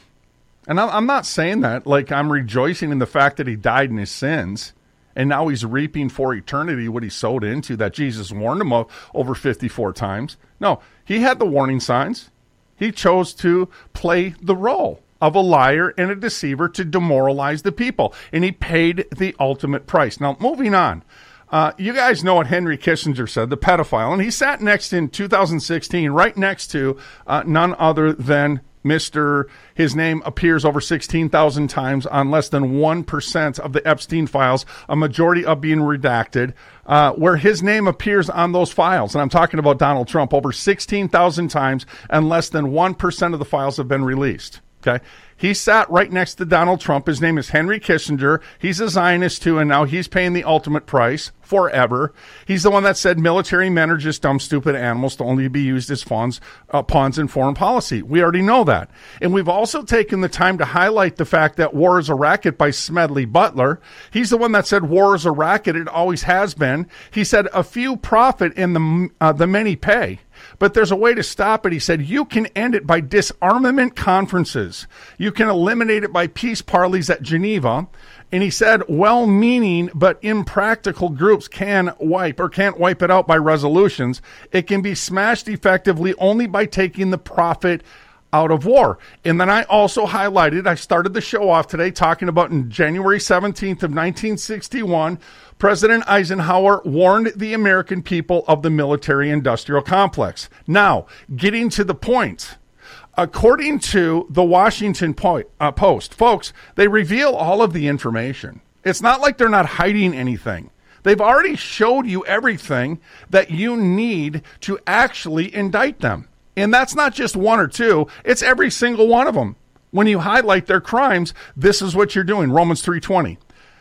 And I'm not saying that like I'm rejoicing in the fact that he died in his sins, and now he's reaping for eternity what he sowed into, that Jesus warned him of over fifty-four times. No, he had the warning signs. He chose to play the role of a liar and a deceiver to demoralize the people, and he paid the ultimate price. Now, moving on, uh, you guys know what Henry Kissinger said, the pedophile, and he sat next in two thousand sixteen, right next to uh, none other than Mister His name appears over sixteen thousand times on less than one percent of the Epstein files, a majority of being redacted, uh, where his name appears on those files. And I'm talking about Donald Trump, over sixteen thousand times, and less than one percent of the files have been released. Okay. He sat right next to Donald Trump. His name is Henry Kissinger. He's a Zionist too, and now he's paying the ultimate price forever. He's the one that said military men are just dumb, stupid animals to only be used as pawns, uh, pawns in foreign policy. We already know that. And we've also taken the time to highlight the fact that War is a Racket by Smedley Butler. He's the one that said war is a racket. It always has been. He said a few profit and the, uh, the many pay. But there's a way to stop it. He said, you can end it by disarmament conferences. You can eliminate it by peace parleys at Geneva. And he said, well-meaning but impractical groups can wipe or can't wipe it out by resolutions. It can be smashed effectively only by taking the profit out of war. And then I also highlighted, I started the show off today talking about in January seventeenth of nineteen sixty-one, President Eisenhower warned the American people of the military-industrial complex. Now, getting to the point, According to the Washington po- uh, Post, folks, they reveal all of the information. It's not like they're not hiding anything. They've already showed you everything that you need to actually indict them. And that's not just one or two. It's every single one of them. When you highlight their crimes, this is what you're doing, Romans three twenty.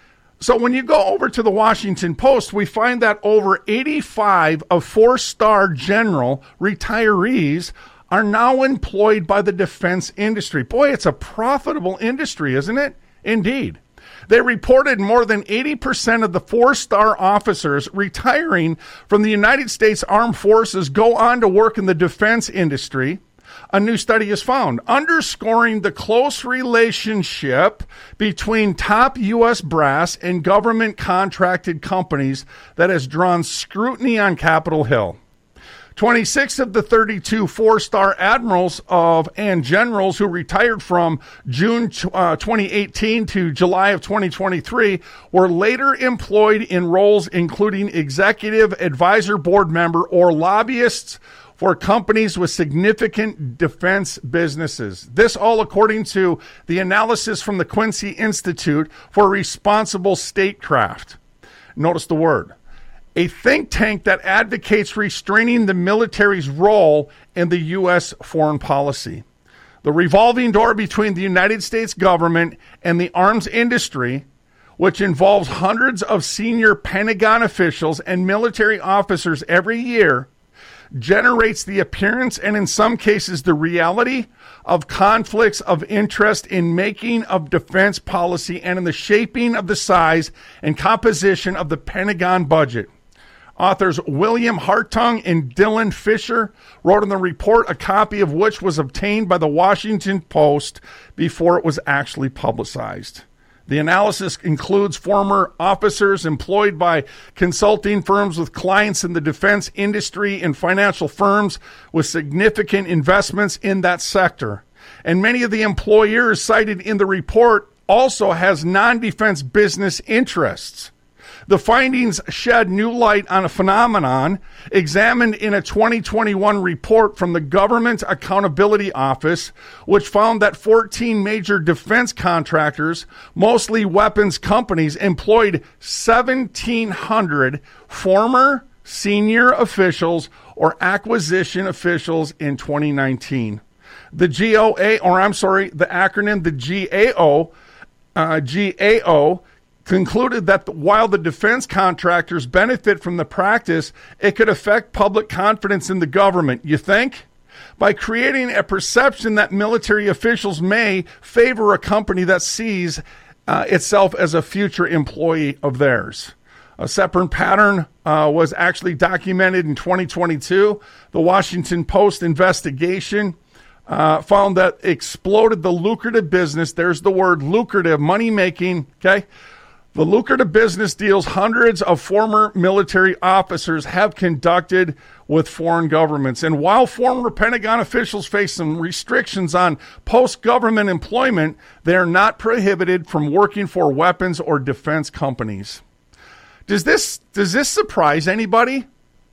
So when you go over to the Washington Post, we find that over eighty-five of four-star general retirees are now employed by the defense industry. Boy, it's a profitable industry, isn't it? Indeed. They reported more than eighty percent of the four-star officers retiring from the United States Armed Forces go on to work in the defense industry. A new study has found, underscoring the close relationship between top U S brass and government-contracted companies that has drawn scrutiny on Capitol Hill. twenty-six of the thirty-two four-star admirals of and generals who retired from June uh, twenty eighteen to July of twenty twenty-three were later employed in roles including executive advisor board member or lobbyists for companies with significant defense businesses. This all according to the analysis from the Quincy Institute for Responsible Statecraft. Notice the word. A think tank that advocates restraining the military's role in the U S foreign policy. The revolving door between the United States government and the arms industry, which involves hundreds of senior Pentagon officials and military officers every year, generates the appearance and in some cases the reality of conflicts of interest in making of defense policy and in the shaping of the size and composition of the Pentagon budget. Authors William Hartung and Dylan Fisher wrote in the report, a copy of which was obtained by the Washington Post before it was actually publicized. The analysis includes former officers employed by consulting firms with clients in the defense industry and financial firms with significant investments in that sector. And many of the employers cited in the report also has non-defense business interests. The findings shed new light on a phenomenon examined in a twenty twenty-one report from the Government Accountability Office, which found that fourteen major defense contractors, mostly weapons companies, employed seventeen hundred former senior officials or acquisition officials in twenty nineteen. The G O A, or I'm sorry, the acronym, the G A O, uh, G A O, concluded that while the defense contractors benefit from the practice, it could affect public confidence in the government. You think? By creating a perception that military officials may favor a company that sees uh, itself as a future employee of theirs. A separate pattern uh, was actually documented in twenty twenty-two. The Washington Post investigation uh, found that exploded the lucrative business. There's the word lucrative, money making, okay? The lucrative business deals hundreds of former military officers have conducted with foreign governments. And while former Pentagon officials face some restrictions on post-government employment, they are not prohibited from working for weapons or defense companies. Does this does this surprise anybody?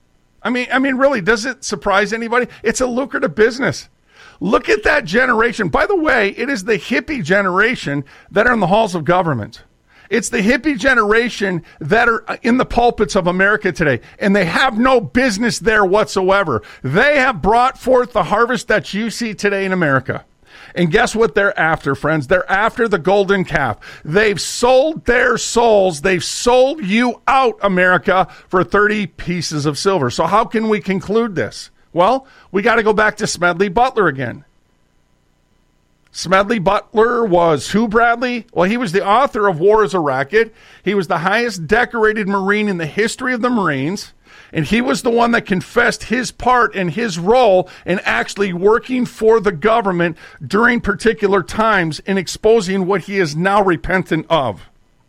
I mean, I mean, really, does it surprise anybody? It's a lucrative business. Look at that generation. By the way, it is the hippie generation that are in the halls of government. It's the hippie generation that are in the pulpits of America today, and they have no business there whatsoever. They have brought forth the harvest that you see today in America. And guess what they're after, friends? They're after the golden calf. They've sold their souls. They've sold you out, America, for thirty pieces of silver. So how can we conclude this? Well, we got to go back to Smedley Butler again. Smedley Butler was who, Bradley? Well, he was the author of War is a Racket. He was the highest decorated Marine in the history of the Marines. And he was the one that confessed his part and his role in actually working for the government during particular times in exposing what he is now repentant of.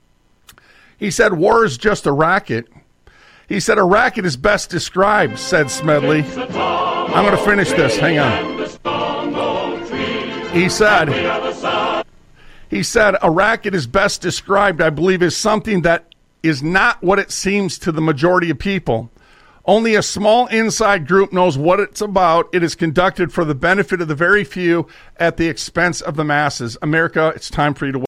He said, war is just a racket. He said, a racket is best described, said Smedley. I'm going to finish this. Hang on. He said, he said, a racket is best described, I believe, as something that is not what it seems to the majority of people. Only a small inside group knows what it's about. It is conducted for the benefit of the very few at the expense of the masses. America, it's time for you to